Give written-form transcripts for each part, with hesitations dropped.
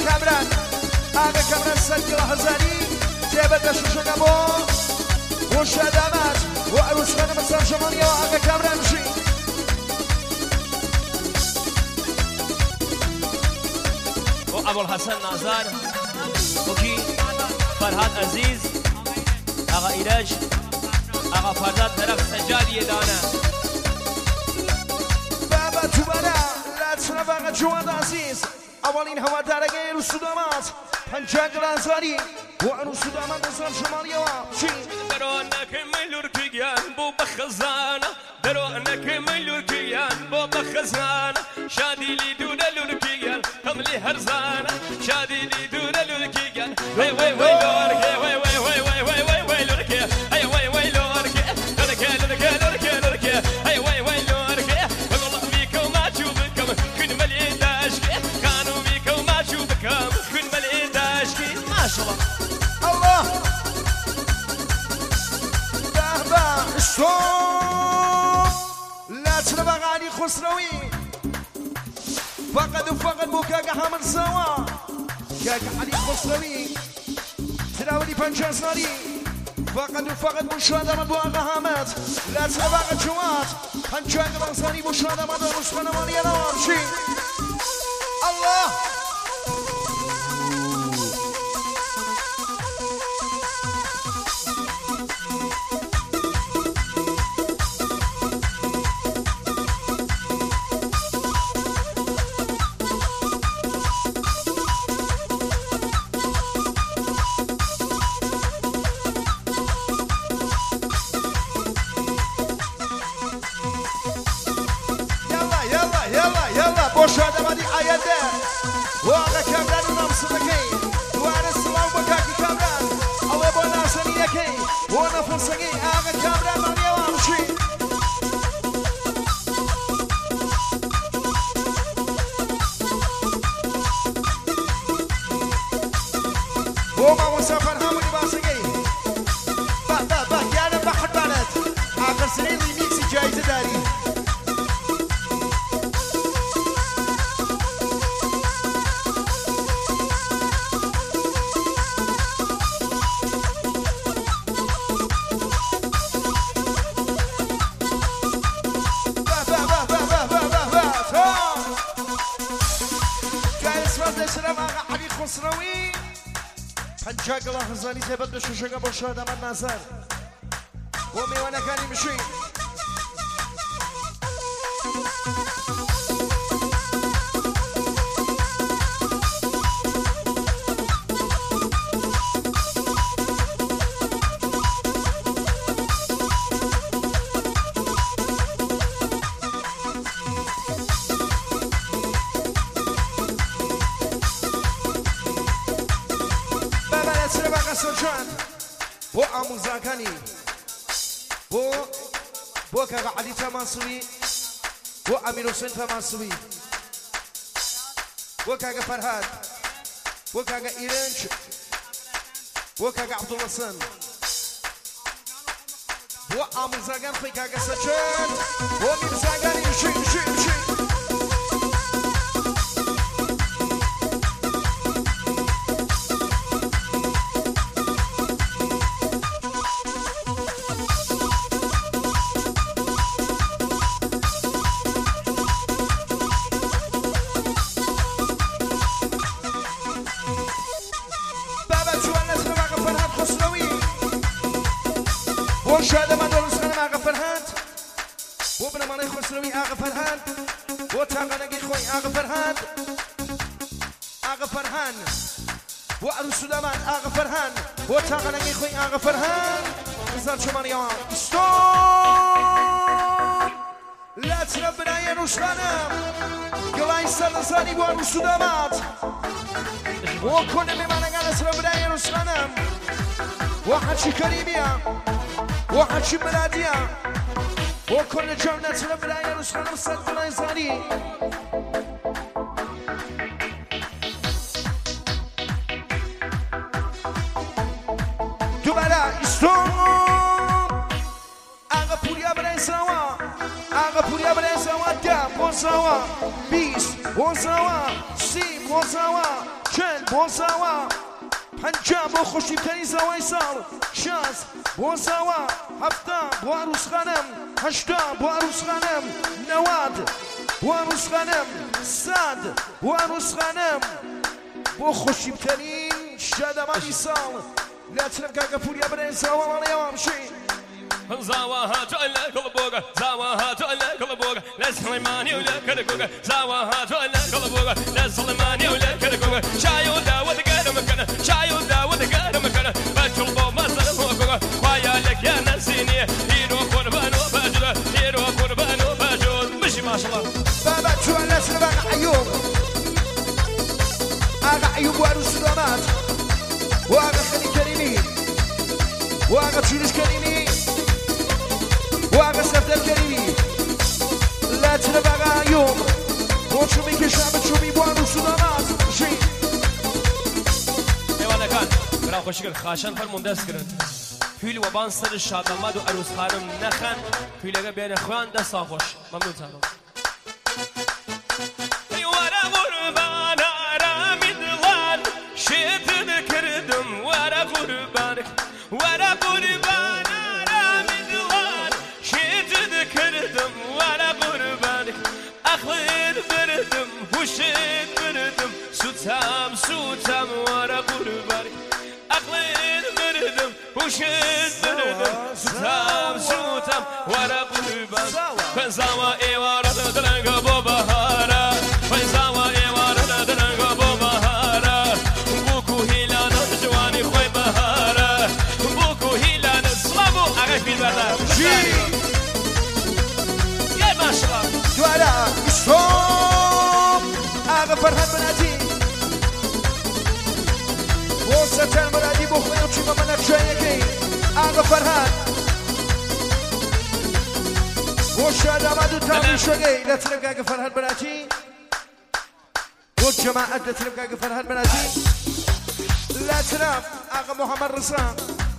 كامران سجل هزاري جابت الشوشة بو وشادمات وعروس خانم السلام شمالية وآقا كامران مشي وأبو الحسن نازار وكي فرهاد عزيز آقا إيراج آقا فرداد طرف سجادي دانا بابا توبانا لا تسنى باقا جواد عزيز أولين هوا دارقين والسودامات هنجاق الأنصاري وعنو سودامات نصر شمالية وشي درونك ميلور كيان بو بخزانة درونك ميلور كيان بو بخزانة شادي لي دون لوركيان هم لي هرزانة شادي لي دون لوركيان وي وي وي لوركي وي وي وي وي وي وي وي لوركي اي وي وي لوركي لوركي لوركي لوركي لوركي اي وي وي لوركي والله بيكم ما تشوفكم كن ملي داشكي كانوا بيكم ما تشوفكم كن ملي داشكي ما شاء الله الله بابا الصوم لا تنبغ علي خسروي فقد وفقد بو كاكا حامل سوا كاكا علي خسروي تراولي بانجاز ناري فقد وفقد بو شهادة من بو آقا حامد لا تنبغ الجوات هنجاق الانصاري بو شهادة من دو رسخنا مالي نوار شي الله وشهادة مالي عيادة واقع كامران ونمسلكي دوار السلام وكاكي كامران الله بونا سنيكي وانا فرصكي آقا كامران مالي وامشي وما مسافر هاموني باسكي با يانا بحر بانت آخر سنين ريميكسي جايزة داري هنجاق الله خزاني ثبت بشوشة بوشهادة من نازر وميوانا كان يمشي بو آموزاکانی بو کاغا علی تماسوی بو امیر حسین تماسوی بو کاغا فرهاد بو کاغا ایرنج بو کاغا عبدالحسن بو آموزاکان خوی کاغا سچن بو میرزاکانی مشی شهادة ما دول سنة آقا فرهاد وابن ماني خسروي آقا فرهاد وتاقا نقي خوي آقا فرهاد آقا فرهان وعروس سليمان آقا فرهان وتاقا نقي خوي آقا فرهان نزال شمالي وان ستون لا تربنا يا نوشانا قلاي سلساني وعروس سليمات وكل مما نقال تربنا يا نوشانا واحد شي كريمية واحد شي بلادية وكل جملة البداية نسخة نفسك لا يزالي دوباره استون آقا پوریا برای سوا آقا پوریا برای سوا 10 بوزاوا 20 بوزاوا 30 بوزاوا 40 بۆ زاوا پەنجا بۆ خۆشیبترین زاوای ساڵ 60 بۆ زاوا 70 بۆ عروسخانم 80 بۆ عروسخانم 90 بۆ عروسخانم 100 بۆ عروسخانم بۆ خۆشیبترین شادەمانی ساڵ لا چرم کاکە پوریا بنێن زاوا ماڵیەوە بشین زاوا هاتو الا قلبوغا زاوا هاتو الا قلبوغا لا سليماني ولا كركوغا زاوا هاتو الا قلبوغا لا سليماني ولا كركوغا شايو داود قال مكانه شايو داود قال مكانه باكل بو ما زلموغا ويا لك يا نسيني هيرو قربان وباجد هيرو قربان وباجد مشي ما شاء الله بابا شو الناس اللي بقى عيوب اغا عيوب وعروس الدامات واغا خلي كريمي واغا تشولش كريمي واغا سفتر كريمي لا تنبغى يوم وشومي كشعب تشومي بوانو سلامات شي ايوانا كان برا خوشكل خاشن فرمون دست کرن فیل و بان سر شادماد و عروس خانم نخن فیلگه بین خوان دست خوش ممنون تانم ورا قربان ارا مدلان شیطن کردم ورا قربانك ورا قربان كردم ولا قربانك أخلد بردم وشد بردم سوتام سوتام ورا قربانك أخلد بردم وشد بردم سوتام سوتام ورا قربانك فنزاوا إيوارا درنگا بوبهارا فنزاوا إيوارا درنگا بوبهارا بوكو هيلانا جواني خوي بهارا بوكو هيلانا سلامو أغفي البردار دوارا شوم آغا فرحان بنادي وستان بنادي بو خويا وشيما منك شايكي آغا فرحان وشادا ما دو تامي شوغي لا تلقى آغا فرحان بنادي والجماعة لا تلقى آغا فرحان بنادي لا تنام آغا محمد رزاق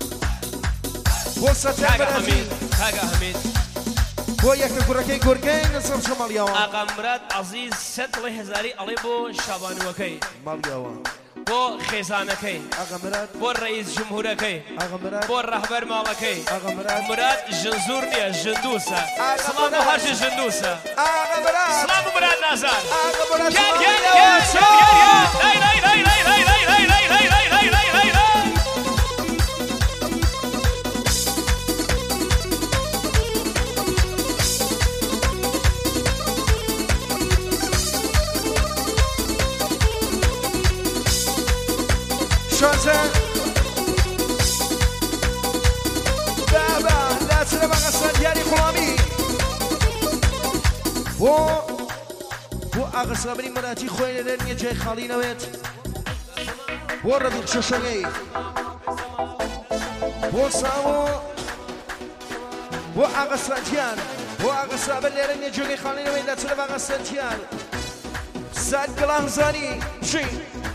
وستان بنادي كاغا حميد بۆ یەکە کوڕەکەی گۆرگەی لەسەر شەماڵیاوە ئاغا مراد عەزیز 100 هزاری ئەڵێ بۆ شابانوەکەی ماڵیاوە بۆ خێزانەکەی ئاغا مراد بۆ ڕئیس جمهورەکەی ئاغا مراد بۆ ڕەهبەر ماڵەکەی ئاغا مراد مراد ژنزور نییە ژندوسە سڵام بۆ هەرچی ژندوسە ئاغا مراد سڵام بۆ مراد نازار ئاغا مراد شانسه بابا لا تنبغى الصندياني غلامي بو آغا سلامني مراتي خوينة لرنية جاي خالينا ويت بو ربيق شوشنغي بو سامو بو آغا سلامتيان بو آغا سلامني لرنية جاي خالينا ويت لا تنبغى الصنديان ساد قلانزاني شي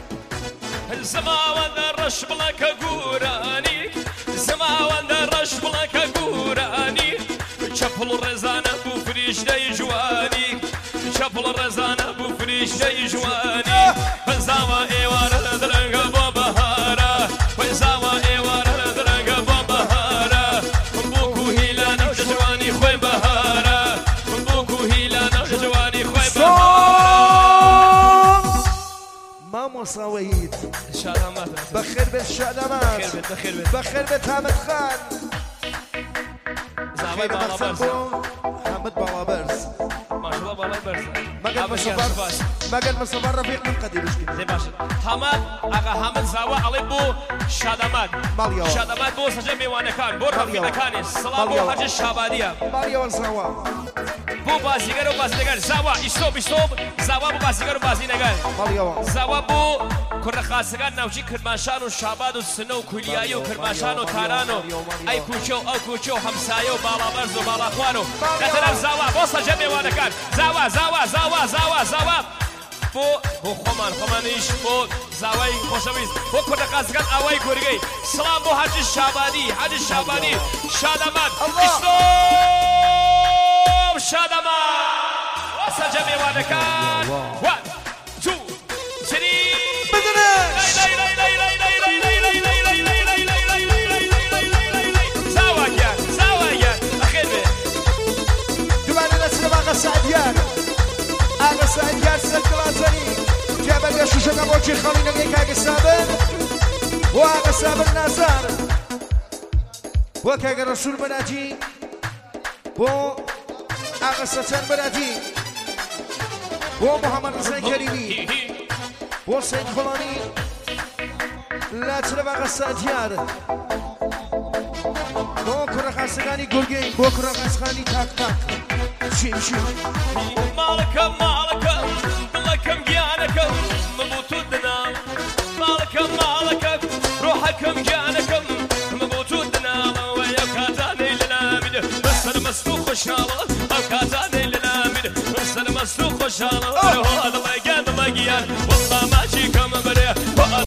زما ودرش بلك قوراني زما ودرش بلك قوراني شفل الرزانة بفريش دي جواني شفل الرزانة بفريش دي جواني فزاوا ايوار درنگ بوبهارا فزاوا ايوار درنگ بوبهارا بوكو هيلانا جواني خوي بهارا بوكو هيلانا جواني خوي بهارا ماما صويت شادمات بخير بيت شادمات بخير بيت بخير بيت حامد خان زعما بالابرز حامد بالابرز ما شاء الله بالابرز ما قد مصبر رفيق من قديم زي باشا حمد اغا حمد زاوا علي بو شادمات شادمات بو سجل ميوانه كان بو رفيق كان سلام بو حاج الشاباديه ماليا والزاوا بو بازیگر و بازیگر زاوا استوب زاوا بو بازیگر و بازیگر زاوا بو کرخاسگان نوچی کرماشان و شاباد و سنو کلیایی و کرماشان و تارانو ای کوچو او کوچو همسایه و بالا برز و بالا خوانو نترم زاوا بو سجل میوانه کان زاوا بو خمانیش بو زاوای خوشویست بو کرخاسگان اوای گورگی سلام بو حاج شابادی شادمات استوب شادما وسجل میوانه کان 1 2 3 بدنه آقا سابر نازار وەکە ڕەسوول بەراجی بۆ ئاغا سەچەن بەراجی بۆ محەممەد ڕزای کەریمی بۆ سەید خۆڵانی لە چرە باغا سادیار بۆ کوڕە خاسەکانی گورگەی بۆ کوڕە خاسەکانی تاک تاک چیم ماڵەکەم ماڵەکەم دڵەکەم گیانەکەم مەبوو تو دنا ماڵەکەم ماڵەکەم ڕۆحەکەم گیانەکەم